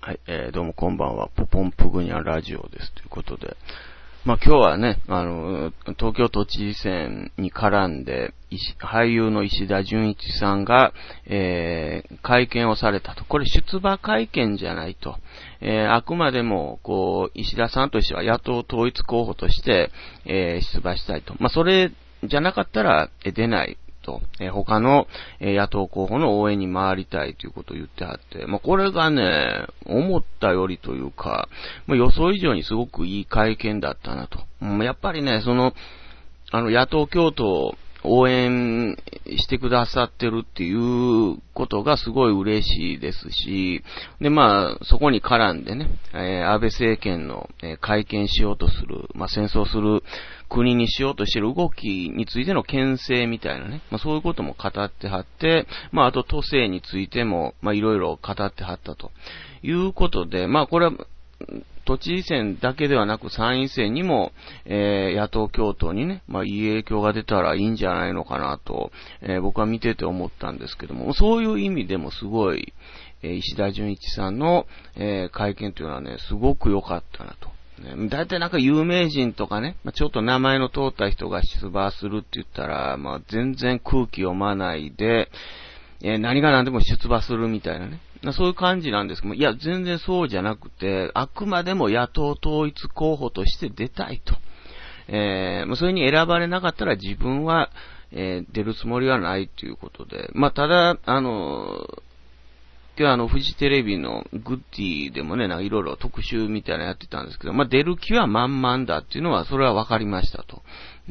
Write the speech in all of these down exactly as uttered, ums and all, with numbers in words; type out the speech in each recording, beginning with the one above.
はい、えー、どうもこんばんは。ポポンプグニャラジオです。ということで。まあ、今日はね、あの、東京都知事選に絡んで、俳優の石田純一さんが、えー、会見をされたと。これ出馬会見じゃないと。えー、あくまでも、こう、石田さんとしては野党統一候補として、えー、出馬したいと。まあ、それじゃなかったら、え出ない。えー、他の、えー、野党候補の応援に回りたいということを言ってはって、まあ、これがね、思ったよりというか、まあ、予想以上にすごくいい会見だったなと。うん、やっぱりね、その、あの、野党共闘応援してくださってるっていうことがすごい嬉しいですし、で、まあ、そこに絡んでね、えー、安倍政権の、えー、改憲しようとする、まあ、戦争する国にしようとしている動きについての牽制みたいなね、まあ、そういうことも語ってはって、まあ、あと都政についても、まあ、いろいろ語ってはったということで、まあ、これは、都知事選だけではなく参院選にも、えー、野党共闘にね、まあいい影響が出たらいいんじゃないのかなと、えー、僕は見てて思ったんですけども、そういう意味でもすごい、えー、石田純一さんの、えー、会見というのはね、すごく良かったなと。だいたいなんか有名人とかね、まあ、ちょっと名前の通った人が出馬するって言ったら、まあ全然空気読まないで、えー、何が何でも出馬するみたいなね。そういう感じなんですけども、いや、全然そうじゃなくて、あくまでも野党統一候補として出たいと。えー、それに選ばれなかったら自分は、えー、出るつもりはないということで。まあ、ただ、あの、今日あの、フジテレビのグッディでもね、なんかいろいろ特集みたいなのやってたんですけど、まあ、出る気は満々だっていうのは、それは分かりましたと。うん。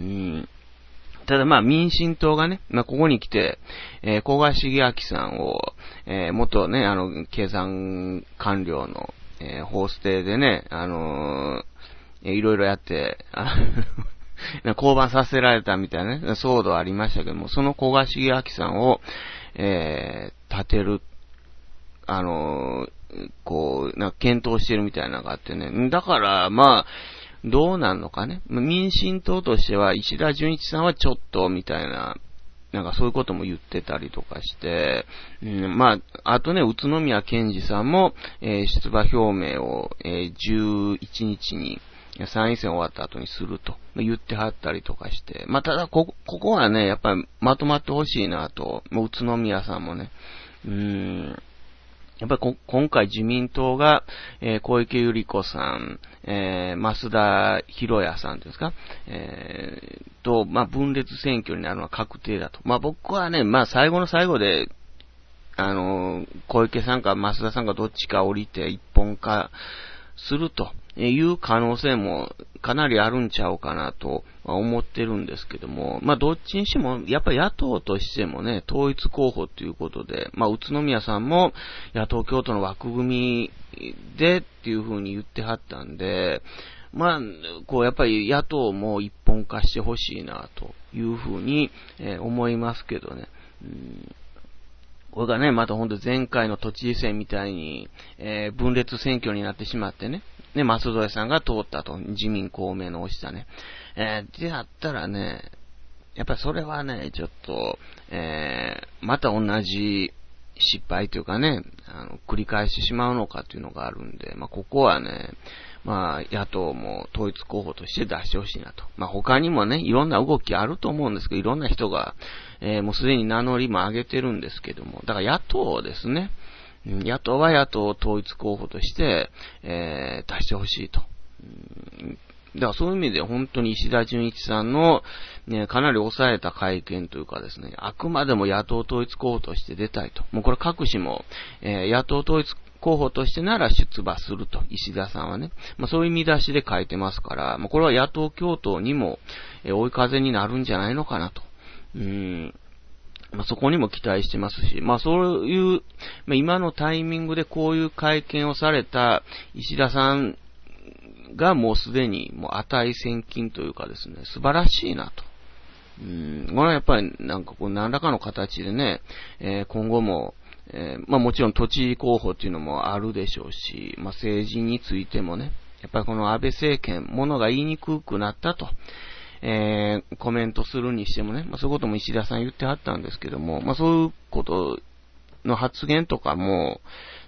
ただまあ民進党がね、まあここに来て、えー、古賀茂明さんを、えー、元ね、あの、経産官僚の、えー、ホーステでね、あのー、いろいろやって、降板させられたみたいなね、騒動ありましたけども、その古賀茂明さんを、えー、立てる、あのー、こう、なんか検討してるみたいなのがあってね、だからまあ、どうなんのかね。民進党としては、石田純一さんはちょっと、みたいな、なんかそういうことも言ってたりとかして、うん、まあ、あとね、宇都宮健児さんも、えー、出馬表明を、えー、じゅういちにちに、参院選終わった後にすると言ってはったりとかして、まあ、ただこ、ここはね、やっぱりまとまってほしいなと、もう宇都宮さんもね、うーん、やっぱりこ今回自民党が、えー、小池百合子さん、えー、増田博也さんですか、えー、と、まあ、分裂選挙になるのは確定だと。まあ、僕はね、まあ、最後の最後で、あのー、小池さんか増田さんかどっちか降りて一本化するという可能性もかなりあるんちゃうかなと思ってるんですけども、まあどっちにしてもやっぱり野党としてもね、統一候補ということで、まあ宇都宮さんも野党共闘の枠組みでっていう風に言ってはったんで、まあこうやっぱり野党も一本化してほしいなという風に思いますけどね。うんこれがね、またほんと前回の都知事選みたいに、えー、分裂選挙になってしまってね、ね、松添さんが通ったと、自民公明の押したね。えー、であったらね、やっぱりそれはね、ちょっと、えー、また同じ失敗というかね、あの、繰り返してしまうのかっていうのがあるんで、まあ、ここはね、まあ、野党も統一候補として出してほしいなと。まあ、他にもね、いろんな動きあると思うんですけど、いろんな人が、えー、もうすでに名乗りも上げてるんですけども、だから野党ですね。野党は野党統一候補として、えー、出してほしいと。だからそういう意味で本当に石田純一さんの、ね、かなり抑えた会見というかですね、あくまでも野党統一候補として出たいと。もうこれ各紙も、えー、野党統一候補としてなら出馬すると、石田さんはね。まあそういう見出しで書いてますから、まあこれは野党共闘にも、えー、追い風になるんじゃないのかなと。うーんまあ、そこにも期待してますし、まあそういう、まあ、今のタイミングでこういう会見をされた石田さんがもうすでにもう値千金というかですね、素晴らしいなと。うん、これはやっぱりなんかこう何らかの形でね、えー、今後も、えー、まあもちろん都知事候補っていうのもあるでしょうし、まあ政治についてもね、やっぱりこの安倍政権、ものが言いにくくなったと。えー、コメントするにしてもね、まあ、そういうことも石田さん言ってはったんですけども、まあ、そういうことの発言とかも、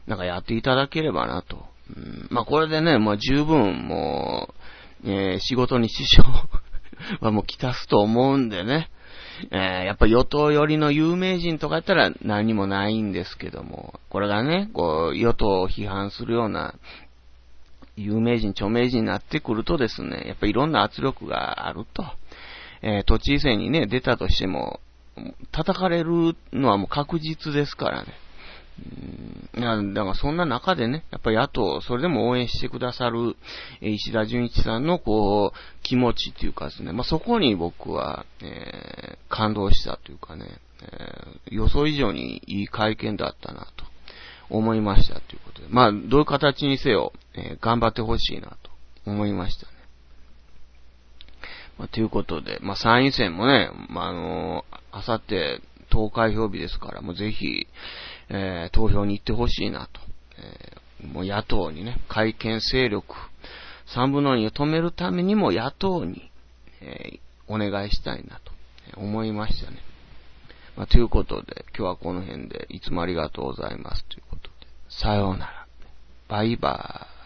なんかやっていただければなと。うん、まあこれでね、もう十分もう、えー、仕事に支障はもうきたすと思うんでね。えー、やっぱ与党寄りの有名人とかやったら何もないんですけども、これがね、こう、与党を批判するような有名人、著名人になってくるとですね、やっぱいろんな圧力があると。えー、都知事選にね、出たとしても、叩かれるのはもう確実ですからね。うん、だからそんな中でね、やっぱり野党、それでも応援してくださる、えー、石田純一さんのこう、気持ちっていうかですね、まあ、そこに僕は、えー、感動したというかね、えー、予想以上にいい会見だったなと思いましたということで、まあ、どういう形にせよ、えー、頑張ってほしいなと思いましたね。まあ、ということで、まあ、参院選もね、まあ、あのー、あさって投開票日ですから、もうぜひ、えー、投票に行ってほしいなと。えー、もう野党にね、改憲勢力、三分の二を止めるためにも野党に、えー、お願いしたいなと思いましたね。まあ、ということで、今日はこの辺で、いつもありがとうございますということで、さようなら。バイバーイ。